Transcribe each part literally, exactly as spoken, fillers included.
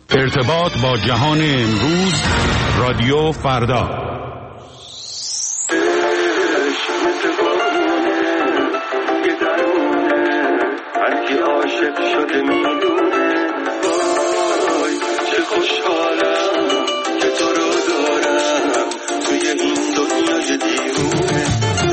ارتباط با جهان امروز، رادیو فردا. هرکی عاشق شده میدونه وای چه خوشحالم که تو رو دارم توی این دنیای دیوونه.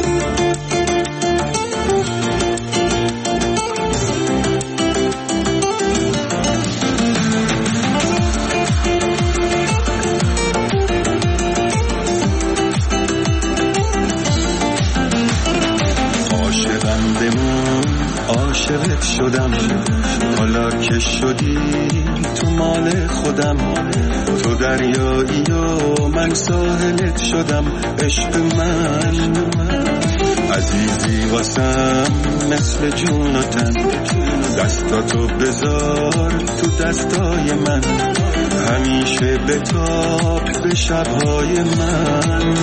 عاشقم بمون عاشقت شدم حالا که شدی تو مال خودم. تو دریایی و من ساحلت شدم عشق من. عزیزی واسم مثل جون و تن. دستاتو بذار تو دستای من. همیشه بتاب به شبهای من.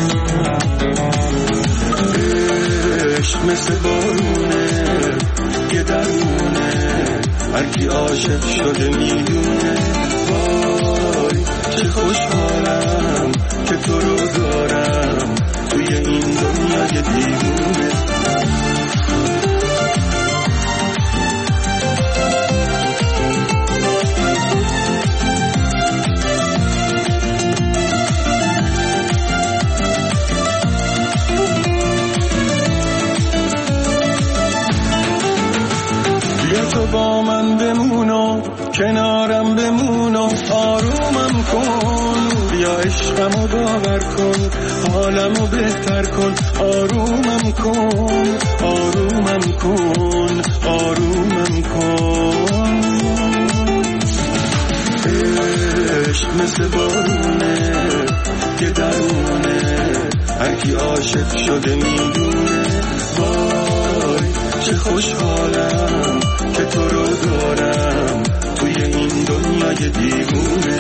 عشق مثل بارونه یه درمونه. هرکی عاشق شده میدونه وای چه خوشحالم که تو رو دارم توی این دنیای دیوونه. تو با من بمون و کنارم بمون و آرومم کن. بیا عشقمو باور کن حالمو بهتر کن. آرومم کن آرومم کن آرومم کن. عشق مثل بارونه که درمونه. هرکی عاشق شده میدونه وای چه خوشحالم که تو رو دارم توی این دنیای دیوونه.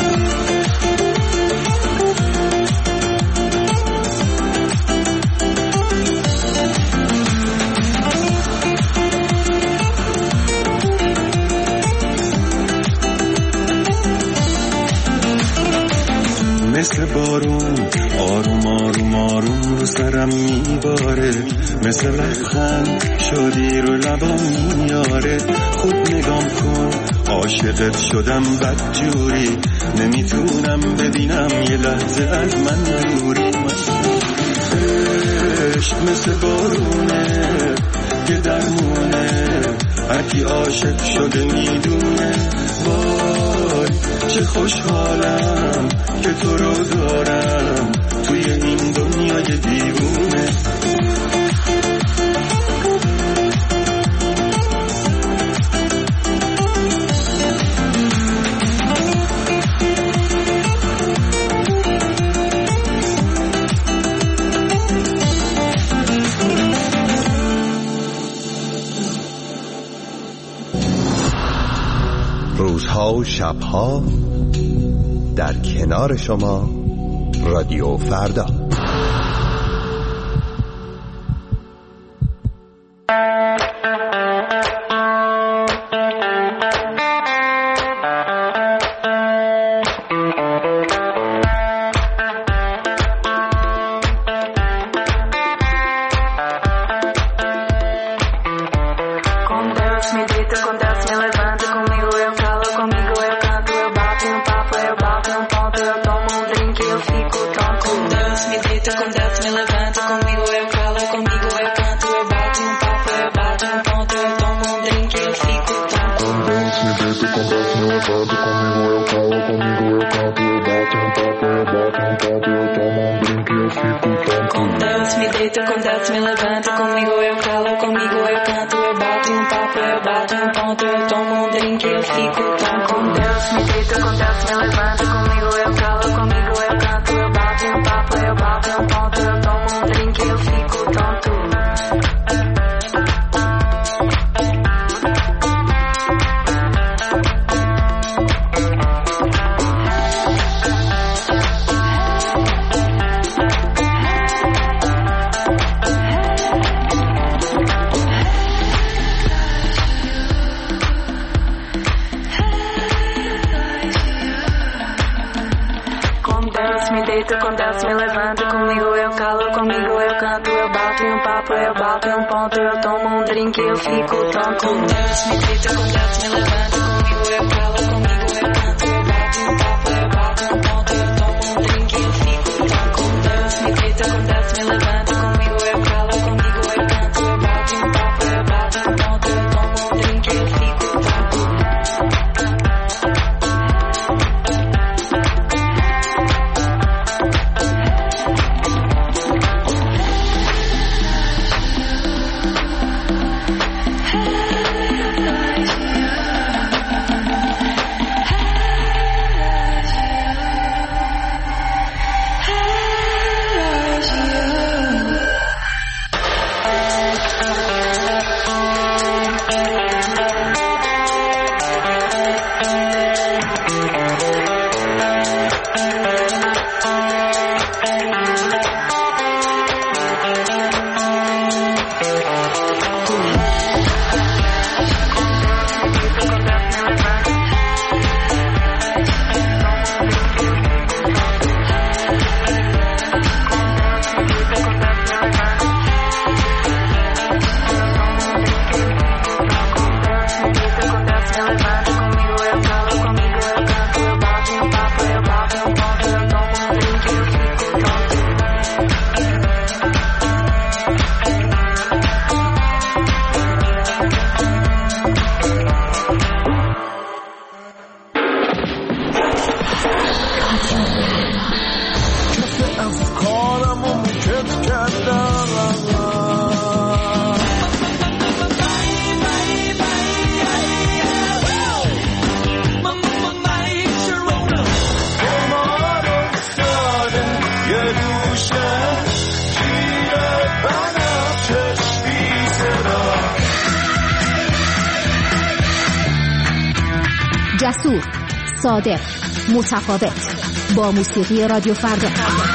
مثل بارون آروم آروم آروم رو سرم میباره. مثل لبخند شدی رو لبام میاره. خود نگام کن عاشقت شدم بدجوری. نمیتونم ببینم یه لحظه از من دوری. عشق مثل بارونه که درمونه. هرکی عاشق شده میدونه وای چه خوشحالم که تو رو دارم توی این دنیای دیوونه. روزها و شبها در کنار شما رادیو فردا. grito, acontece, me levanto. Comigo eu calo, comigo eu canto. Eu bato em um papo, eu bato em um ponto. Eu tomo um drink e eu fico tonto. Acontece, me grito, acontece, me levanto. Comigo eu calo, comigo eu canto. Eu bato em um papo, eu bato em um ponto. Eu tomo um drink e eu fico tonto. Acontece, me grito, acontece, me levanto. Comigo eu calo, comigo eu canto. Eu bato em um papo, eu bato em um ponto. Eu tomo um drink e eu fico tonto. جسور، صادق، متفاوت، با موسیقی رادیو فردا.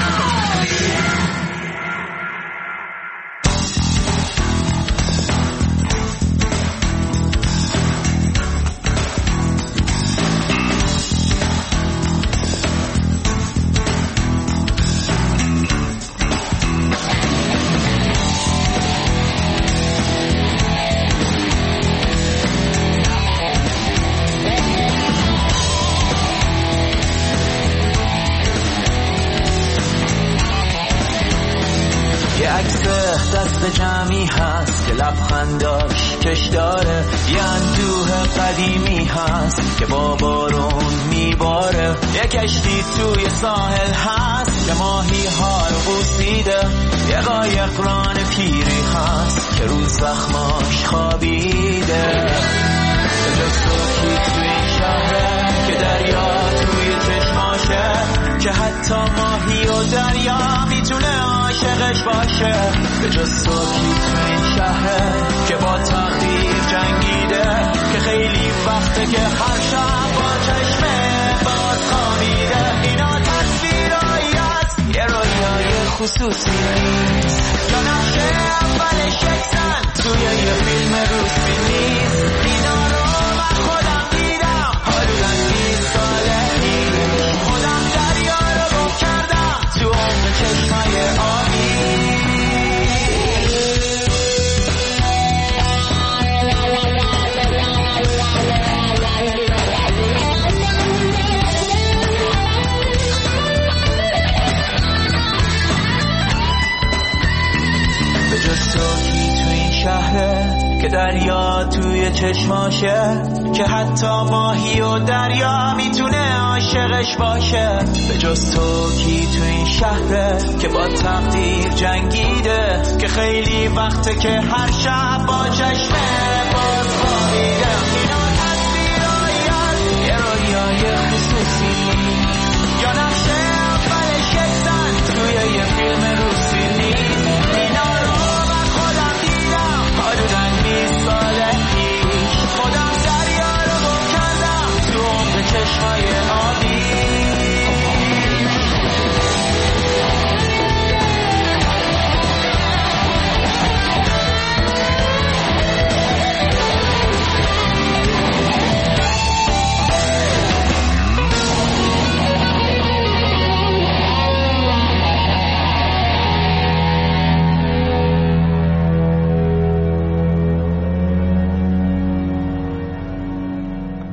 دست جمعی هست که لبخنداش کش داره، یه اندوه قدیمی هست که با بارون میباره، یه کشتی توی ساحل هست که ماهی ها رو بوسیده، یه قایق ران پیری هست که رو زخماش خوابیده. جز تو کی توی این شهره که دریا توی چشماشه، که حتی ماهی و دریا میتونه عاشقش باشه. به جز تو کی تو این شهره که با تقدیر جنگیده، که خیلی وقته که هر شب با چشمه باز خوابیده. اینا تصویرایی هست، یه رویای خصوصی نیست، یا نقشه اولش یکسن توی یه فیلم روسی نیست. اینا رو من خودم دیدم حدوداً بیست ساله پیش، خودم دریا رو گم کردم تو عمق چشمای آبی. به جز تو کی تو این شهره که دریا توی چشماشه، که حتی ماهی و دریا میتونه عاشقش باشه. به جز تو کی تو این شهره که با تقدیر جنگیده، که خیلی وقته که هر شب با چشمه باز خوابیده. اینا تصویرایی هست، یه رویای خصوصی، یا نقشه اولش یکسن توی یه فیلم روسی نیست. اینا رو من خودم دیدم حدوداً بیست ساله پیش، خودم دریا رو گم کردم تو عمق چشمای آبی.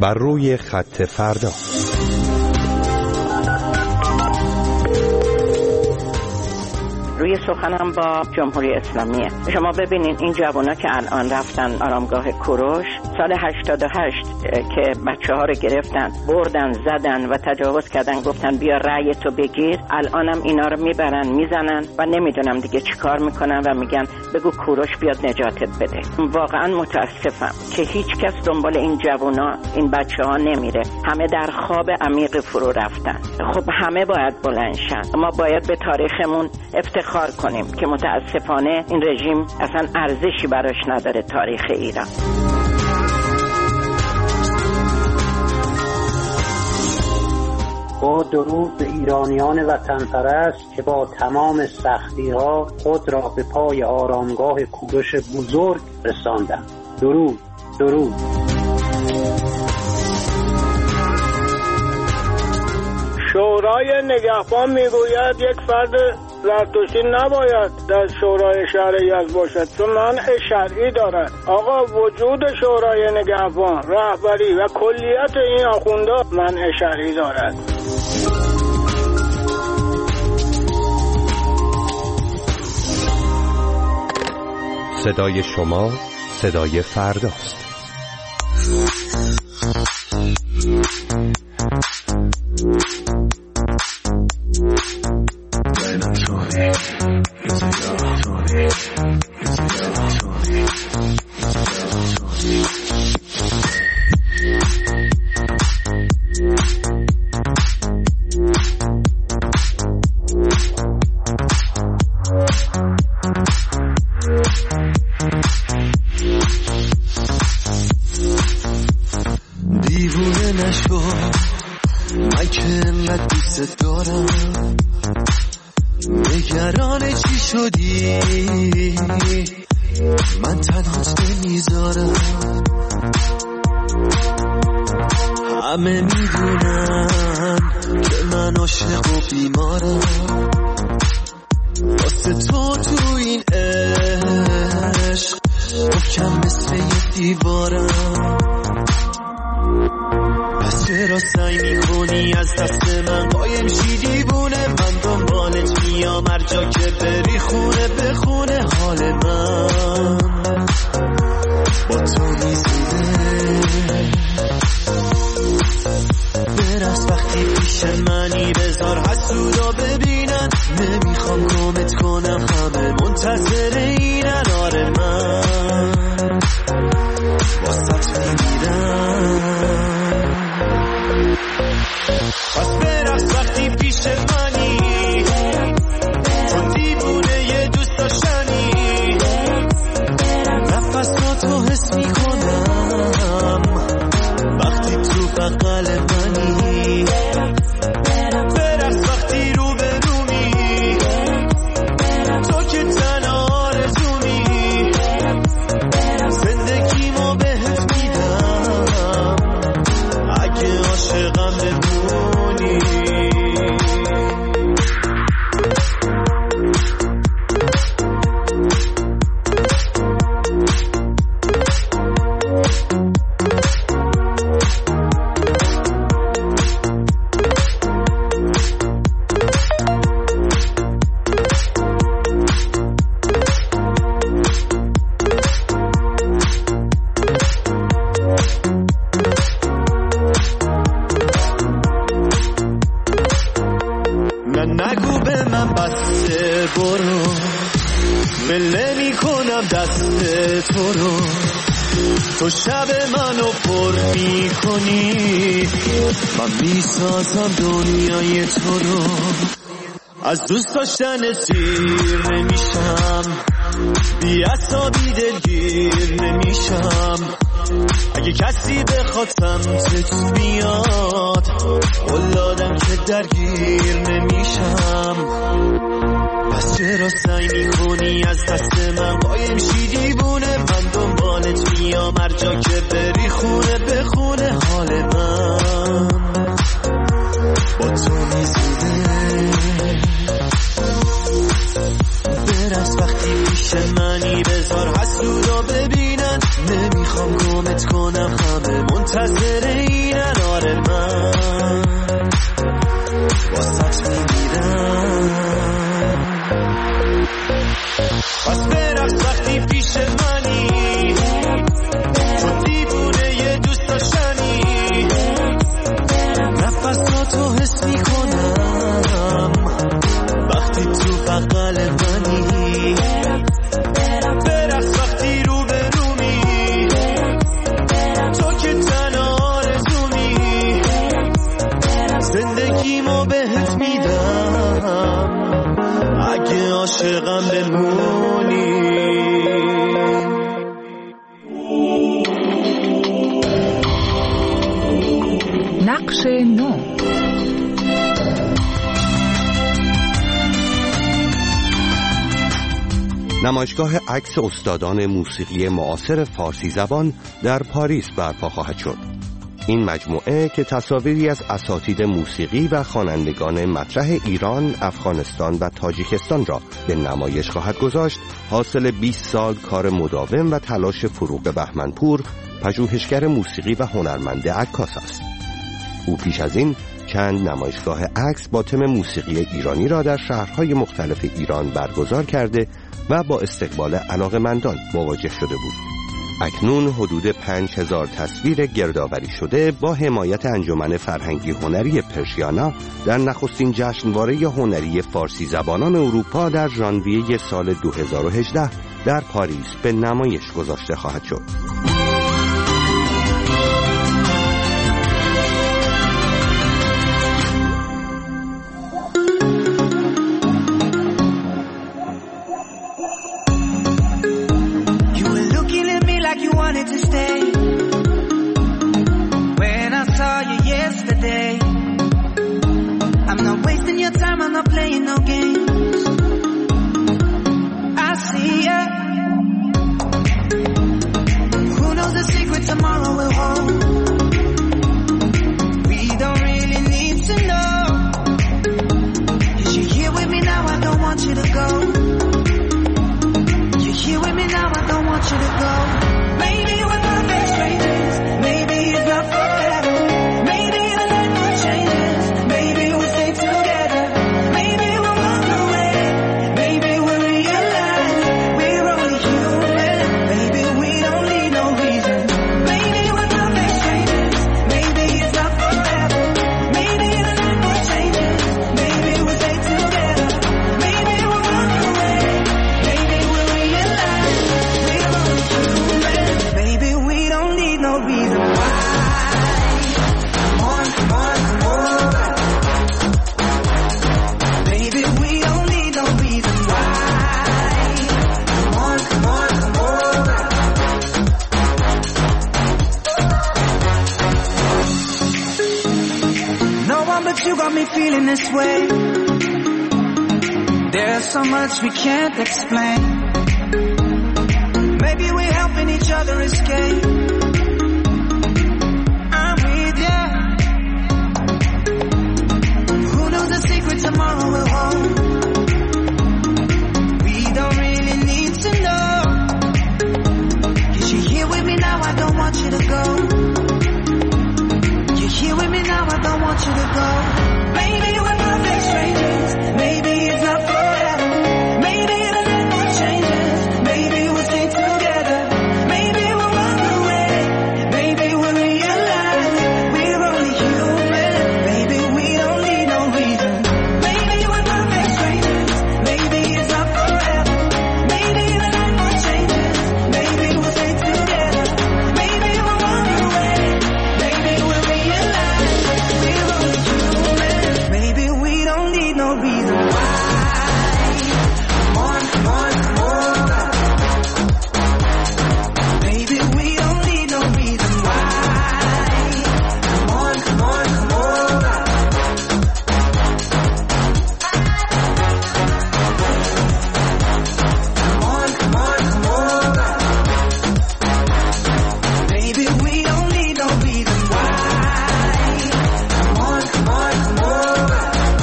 و روی خط فردا. روی سخنم با جمهوری اسلامیه. شما ببینین این جوونا که الان رفتن آرامگاه کوروش، سال هشتاد و هشت که بچه ها رو گرفتن بردن زدن و تجاوز کردن، گفتن بیا رأی تو بگیر، الانم اینا رو میبرن میزنن و نمیدونم دیگه چیکار میکنن و میگن بگو کوروش بیاد نجاتت بده. واقعا متاسفم که هیچ کس دنبال این جوونا این بچه ها نمیره، همه در خواب عمیق فرو رفتن. خب همه باید بلند شن، ما باید به تاریخمون افتخار کنیم که متاسفانه این رژیم اصلا ارزشی براش نداره تاریخ ایران. با درود به ایرانیان وطن پرست که با تمام سختی ها خود را به پای آرامگاه کوروش بزرگ رساندند. درود درود. شورای نگهبان میگوید یک فرد زرتشتی نباید در شورای شهر یزد باشد چون منع شرعی دارد. آقا وجود شورای نگهبان، رهبری و کلیت این آخوندا منع شرعی دارد. صدای شما صدای فرداست. دیوونه نشو من که انقدر دوست دارم، نگران چی شدی من تنهات نمیذارم. همه میدونن که من عاشق و بیمارم، واسه تو تو این عشق محکم مثل یه دیوارم. پس چرا سعی میکنی از دست من قایم شی دیوونه؟ من دنبالت میام هر جا که بری، خونه به خونه حال من با تو میزونه. برس وقتی پیش منی، بذار حسودا ببینن، نمیخوام گمت کنم، همه منتظر اینن. آره من واسط میمیرم. پس برقص وقتی پیش منی، چون دیوونه یه دوست داشتنی. نفس رو تو حس میکنم وقتی تو بغل منی. برقص وقتی رو به رومی، تو که تنها آرزومی. زندگیمو بهت میدم اگه عاشقم بمونی. نگو به من بسته برو، ول نمی کنم دست تو رو. تو شب منو پر می کنی، من می سازم دنیای تو رو. از دوست داشتن سیر نمیشم، بی عصابی دلگیر نمیشم. اگه کسی بخواد سمتت بیاد، قولادم که درگیر نمیشم. پس چرا سعی میکنی از دست من قایم شی دیوونه؟ من دنبالت میام هر جا که بری، خونه به خونه حال من با تو میزونه. برس وقتی پیش منی، بذار حسودا ببینن، نمیخوام گمت کنم، همه منتظر این حس میکنم وقتی تو بغل منی، برقص وقتی رو به رومی، تو که تنها آرزومی، زندگیمو بهت میدم اگه عاشقم بمونی. نقش نو. نمایشگاه عکس استادان موسیقی معاصر فارسی زبان در پاریس برپا خواهد شد. این مجموعه که تصاویری از اساتید موسیقی و خوانندگان مطرح ایران، افغانستان و تاجیکستان را به نمایش خواهد گذاشت، حاصل بیست سال کار مداوم و تلاش فروغ بهمنپور، پژوهشگر موسیقی و هنرمند عکاس است. او پیش از این چند نمایشگاه عکس با تم موسیقی ایرانی را در شهرهای مختلف ایران برگزار کرده و با استقبال علاقه‌مندان مواجه شده بود. اکنون حدود پنج هزار تصویر گردآوری شده با حمایت انجمن فرهنگی هنری پرشیانا در نخستین جشنواره هنری فارسی زبانان اروپا در ژانویه سال دو هزار و هجده در پاریس به نمایش گذاشته خواهد شد. To stay when I saw you yesterday. I'm not wasting your time, I'm not playing no games. I see ya. Who knows the secret tomorrow will hold? We don't really need to know. 'Cause you're here with me now, I don't want you to go. You're here with me now, I don't want you to go. Maybe we're perfect strangers. Maybe it's not forever. Maybe the night will change. Maybe we'll stay together. Maybe we'll walk away. Maybe we'll realize we're only human. Maybe we don't need no reason. Maybe we're perfect strangers. Maybe it's not forever. Maybe the night will change. Maybe we'll stay together. Maybe we'll walk away. Maybe we'll realize we're only human. Baby, we don't need no reason why. Come on, come on, come over. Baby, we don't need no reason why. Come on, come on, come over. No one but you got me feeling this way. There's so much we can't explain. Maybe we're helping each other escape. I'm with ya. Who knows the secret tomorrow will hold? We don't really need to know. 'Cause you're here with me now, I don't want you to go. You're here with me now, I don't want you to go. Maybe we're perfect strangers. Maybe it's not forever. Maybe the night will change. Maybe we'll stay together. Maybe we'll walk away. Maybe we'll realize we're only human. Maybe we don't need no reason. Maybe we're perfect strangers. Maybe it's not forever. Maybe the night will change. Maybe we'll stay together. Maybe we'll walk away. Maybe we'll realize we're only human. Maybe we don't need no reason why. Come on, come on, come over. Maybe we don't need no reason why. Come on, come on, come over. Come on, come on, come over. Maybe we don't need no reason why. Come on, come on, come over.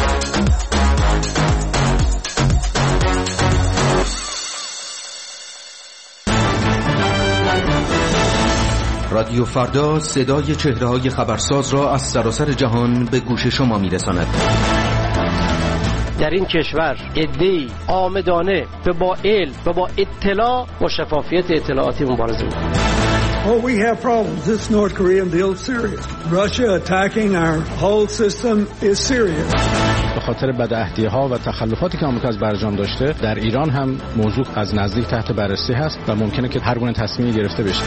رادیو فردا صدای چهره‌های خبرساز را از سراسر جهان به گوش شما می‌رساند. در این کشور عده‌ای آمدانه به با علم و با اطلاع با شفافیت اطلاعاتی مبارزه می‌کنند. Oh, we have problems. This North Korean deal is serious. Russia attacking our whole system is serious. به خاطر بدعهدی‌ها و تخلفاتی که آمریکا از برجام داشته، در ایران هم موضوع از نزدیک تحت بررسی هست و ممکنه که هر گونه تصمیمی گرفته بشه.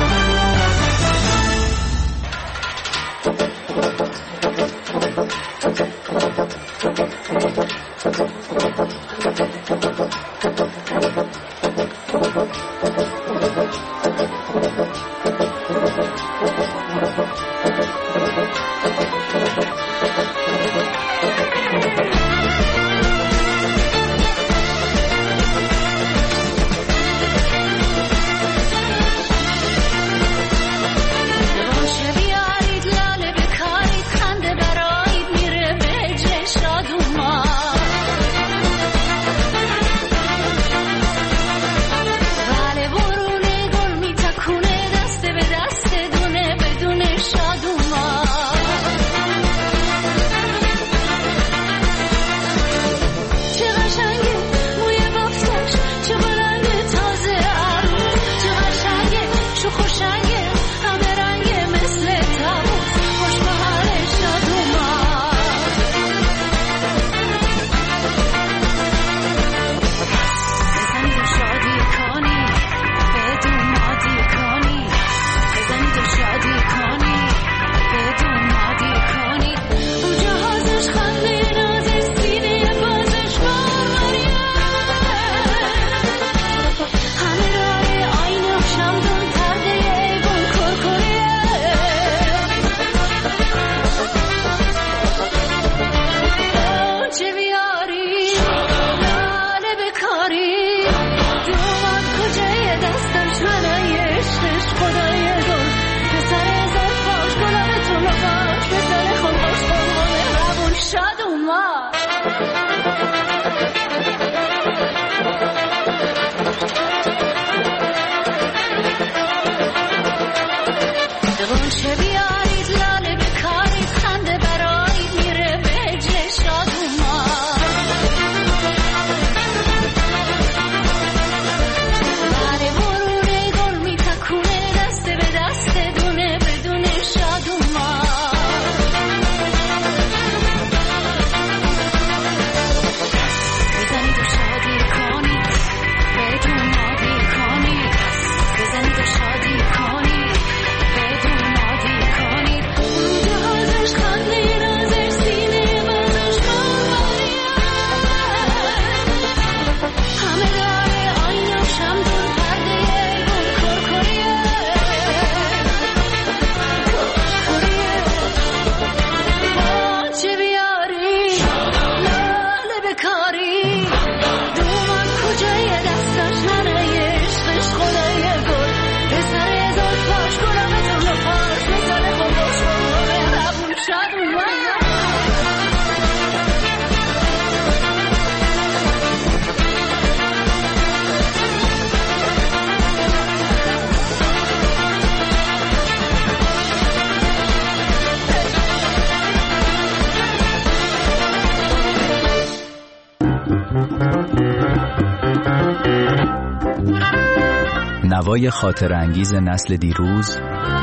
نوای خاطر انگیز نسل دیروز،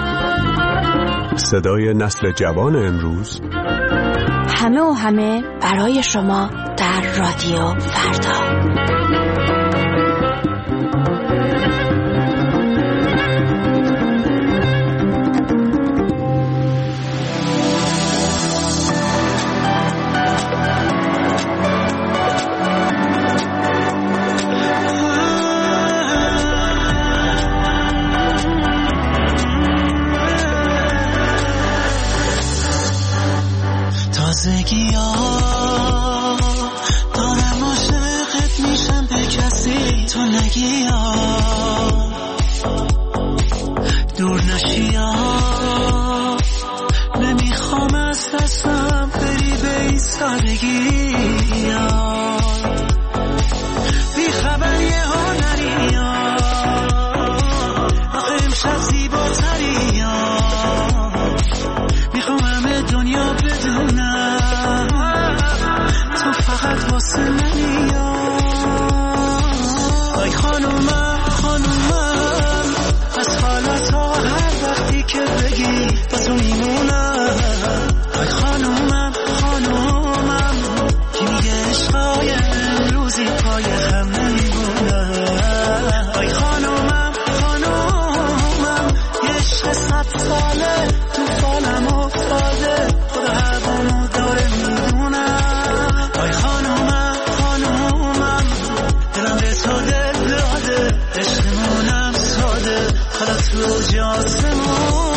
صدای نسل جوان امروز، همه و همه برای شما در رادیو فردا. تازگی ها دارم عاشقت میشم به کسی تو نگی ها دور نشی ها نمیخوام از دستم بری به این سادگی ها بی خبری ها نری ها آخه امشب زیباتری ها میخوام همه دنیا بدونم تو فقط واسه منی آی خانومم خانومم از حالت ها تو میمونم. آی خانومم خانومم کی میگه عشقای امروزی پای هم نمیمونم. آی خانومم خانومم یه عشق صد ساله تو فالم افتاده خدا هوامو داره میدونم. آی خانومم خانومم دلم به تو دل داده عشقمونم ساده حالا تو جاسمونم.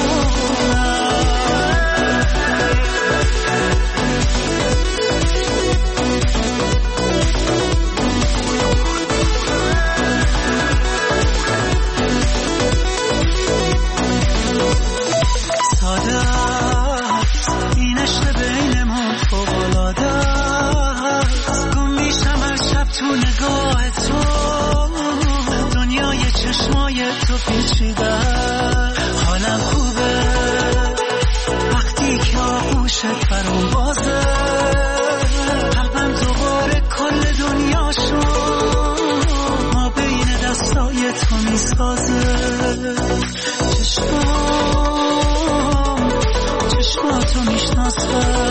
تو نگاه تو دنیای چشمای تو پیچیده حالم خوبه وقتی که آغوشت برام بازه قلبم دوباره کل دنیا شد ما بین دستای تو میسازه. چشمام چشماتو میشناسه